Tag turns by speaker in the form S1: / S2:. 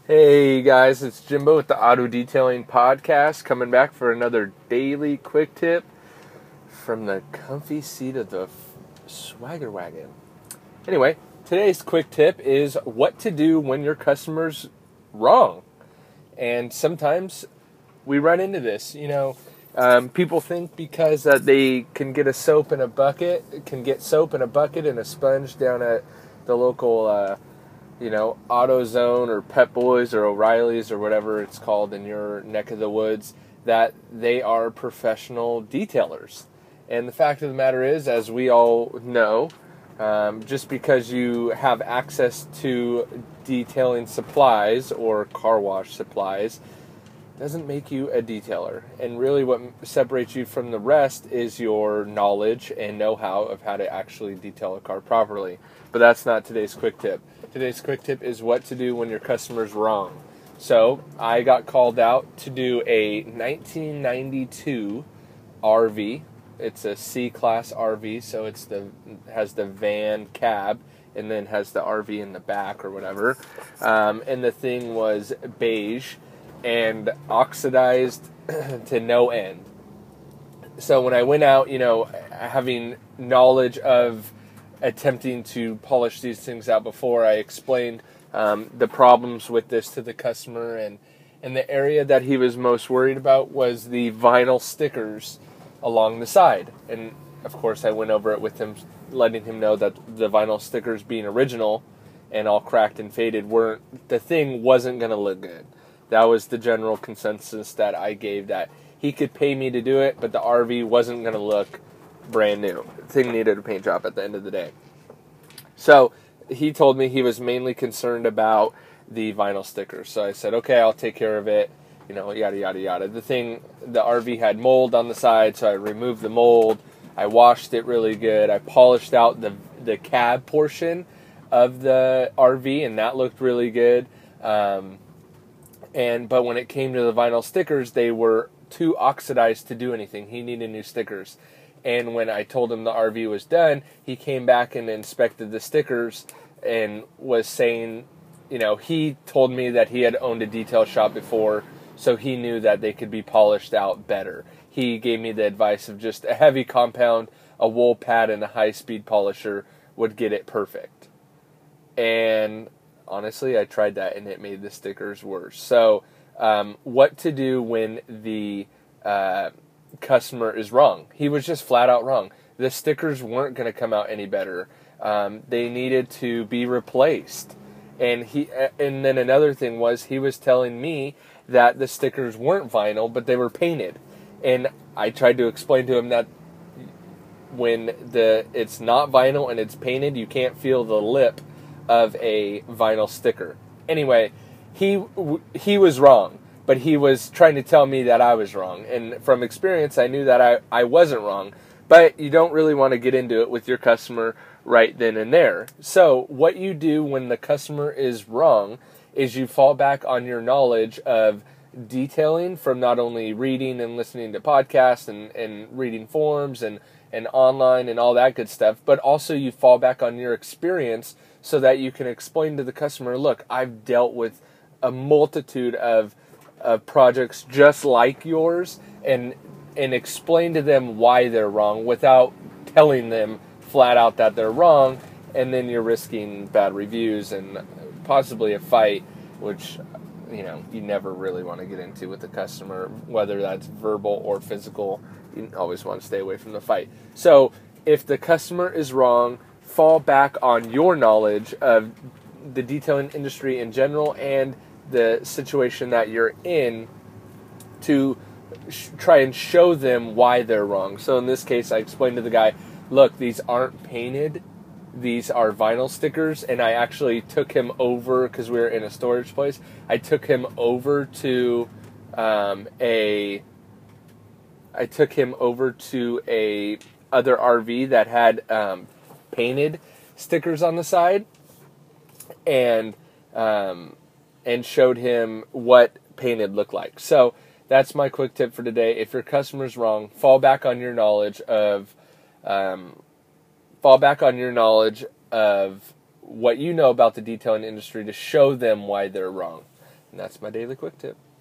S1: Hey guys, it's Jimbo with the Auto Detailing Podcast, coming back for another daily quick tip from the comfy seat of the Swagger Wagon. Anyway, today's quick tip is what to do when your customer's wrong. And sometimes we run into this. People think because they can get soap in a bucket and a sponge down at the local AutoZone or Pep Boys or O'Reilly's or whatever it's called in your neck of the woods, that they are professional detailers. And the fact of the matter is, as we all know, just because you have access to detailing supplies or car wash supplies doesn't make you a detailer. And really what separates you from the rest is your knowledge and know-how of how to actually detail a car properly. But that's not today's quick tip. Today's quick tip is what to do when your customer's wrong. So I got called out to do a 1992 RV. It's a C-Class RV, so has the van cab and then has the RV in the back or whatever. And the thing was beige and oxidized to no end. So when I went out, having knowledge of attempting to polish these things out before, I explained the problems with this to the customer, and the area that he was most worried about was the vinyl stickers along the side. And of course I went over it with him, letting him know that the vinyl stickers, being original and all cracked and faded, wasn't going to look good. That was the general consensus that I gave, that he could pay me to do it, but the RV wasn't going to look brand new. The thing needed a paint job at the end of the day. So he told me he was mainly concerned about the vinyl stickers. So I said, okay, I'll take care of it, yada, yada, yada. The RV had mold on the side, so I removed the mold. I washed it really good. I polished out the cab portion of the RV, and that looked really good. But when it came to the vinyl stickers, they were too oxidized to do anything. He needed new stickers. And when I told him the RV was done, he came back and inspected the stickers and was saying, he told me that he had owned a detail shop before, so he knew that they could be polished out better. He gave me the advice of just a heavy compound, a wool pad, and a high-speed polisher would get it perfect. And honestly, I tried that, and it made the stickers worse. So, what to do when the customer is wrong? He was just flat out wrong. The stickers weren't going to come out any better. They needed to be replaced. And then another thing was, he was telling me that the stickers weren't vinyl, but they were painted. And I tried to explain to him that when it's not vinyl and it's painted, you can't feel the lip of a vinyl sticker. Anyway, he was wrong, but he was trying to tell me that I was wrong. And from experience, I knew that I wasn't wrong. But you don't really want to get into it with your customer right then and there. So what you do when the customer is wrong is you fall back on your knowledge of detailing from not only reading and listening to podcasts and reading forums and online and all that good stuff, but also you fall back on your experience so that you can explain to the customer, look, I've dealt with a multitude of projects just like yours, and explain to them why they're wrong without telling them flat out that they're wrong, and then you're risking bad reviews and possibly a fight, which you never really want to get into with the customer, whether that's verbal or physical. You always want to stay away from the fight. So if the customer is wrong, fall back on your knowledge of the detailing industry in general and the situation that you're in to try and show them why they're wrong. So in this case, I explained to the guy, look, these aren't painted. These are vinyl stickers, and I actually took him over, because we were in a storage place, I took him over to a other RV that had painted stickers on the side, and showed him what painted looked like. So that's my quick tip for today. If your customer's wrong, fall back on your knowledge of what you know about the detailing industry to show them why they're wrong. And that's my daily quick tip.